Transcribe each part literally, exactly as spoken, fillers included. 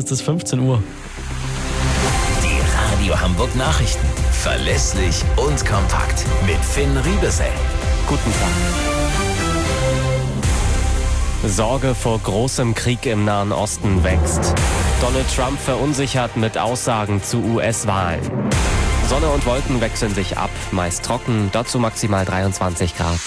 ist es fünfzehn Uhr. Die Radio Hamburg Nachrichten. Verlässlich und kompakt. Mit Finn Riebesell. Guten Tag. Sorge vor großem Krieg im Nahen Osten wächst. Donald Trump verunsichert mit Aussagen zu U S-Wahlen. Sonne und Wolken wechseln sich ab, meist trocken, dazu maximal dreiundzwanzig Grad.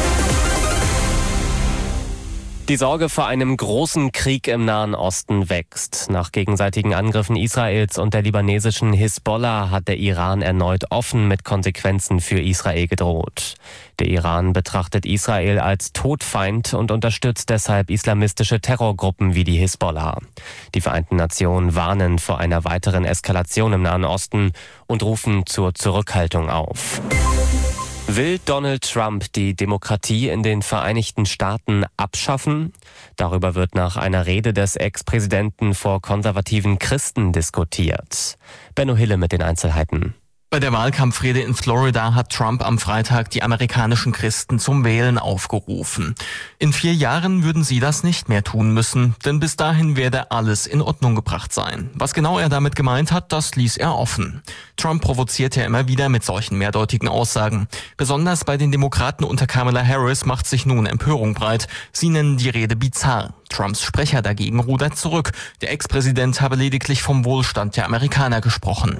Die Sorge vor einem großen Krieg im Nahen Osten wächst. Nach gegenseitigen Angriffen Israels und der libanesischen Hisbollah hat der Iran erneut offen mit Konsequenzen für Israel gedroht. Der Iran betrachtet Israel als Todfeind und unterstützt deshalb islamistische Terrorgruppen wie die Hisbollah. Die Vereinten Nationen warnen vor einer weiteren Eskalation im Nahen Osten und rufen zur Zurückhaltung auf. Will Donald Trump die Demokratie in den Vereinigten Staaten abschaffen? Darüber wird nach einer Rede des Ex-Präsidenten vor konservativen Christen diskutiert. Benno Hille mit den Einzelheiten. Bei der Wahlkampfrede in Florida hat Trump am Freitag die amerikanischen Christen zum Wählen aufgerufen. In vier Jahren würden sie das nicht mehr tun müssen, denn bis dahin werde alles in Ordnung gebracht sein. Was genau er damit gemeint hat, das ließ er offen. Trump provoziert ja immer wieder mit solchen mehrdeutigen Aussagen. Besonders bei den Demokraten unter Kamala Harris macht sich nun Empörung breit. Sie nennen die Rede bizarr. Trumps Sprecher dagegen rudert zurück. Der Ex-Präsident habe lediglich vom Wohlstand der Amerikaner gesprochen.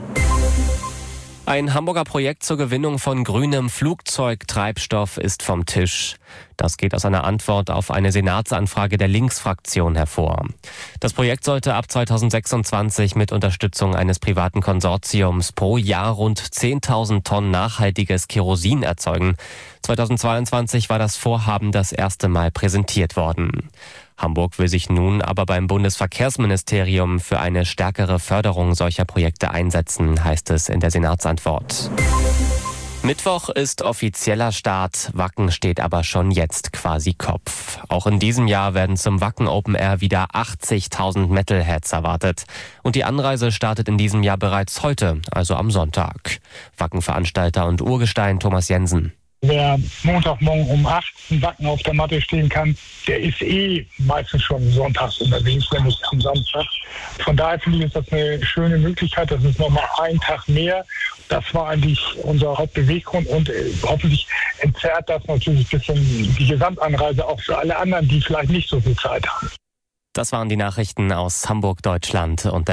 Ein Hamburger Projekt zur Gewinnung von grünem Flugzeugtreibstoff ist vom Tisch. Das geht aus einer Antwort auf eine Senatsanfrage der Linksfraktion hervor. Das Projekt sollte ab zweitausendsechsundzwanzig mit Unterstützung eines privaten Konsortiums pro Jahr rund zehntausend Tonnen nachhaltiges Kerosin erzeugen. zweitausendzweiundzwanzig war das Vorhaben das erste Mal präsentiert worden. Hamburg will sich nun aber beim Bundesverkehrsministerium für eine stärkere Förderung solcher Projekte einsetzen, heißt es in der Senatsantwort. Mittwoch ist offizieller Start, Wacken steht aber schon jetzt quasi Kopf. Auch in diesem Jahr werden zum Wacken Open Air wieder achtzigtausend Metalheads erwartet. Und die Anreise startet in diesem Jahr bereits heute, also am Sonntag. Wacken-Veranstalter und Urgestein Thomas Jensen. Wer Montagmorgen um acht im Wacken auf der Matte stehen kann, der ist eh meistens schon sonntags unterwegs, wenn nicht am Samstag. Von daher finde ich, ist das eine schöne Möglichkeit. Das ist nochmal ein Tag mehr. Das war eigentlich unser Hauptbeweggrund und hoffentlich entzerrt das natürlich ein bisschen die Gesamtanreise auch für alle anderen, die vielleicht nicht so viel Zeit haben. Das waren die Nachrichten aus Hamburg, Deutschland und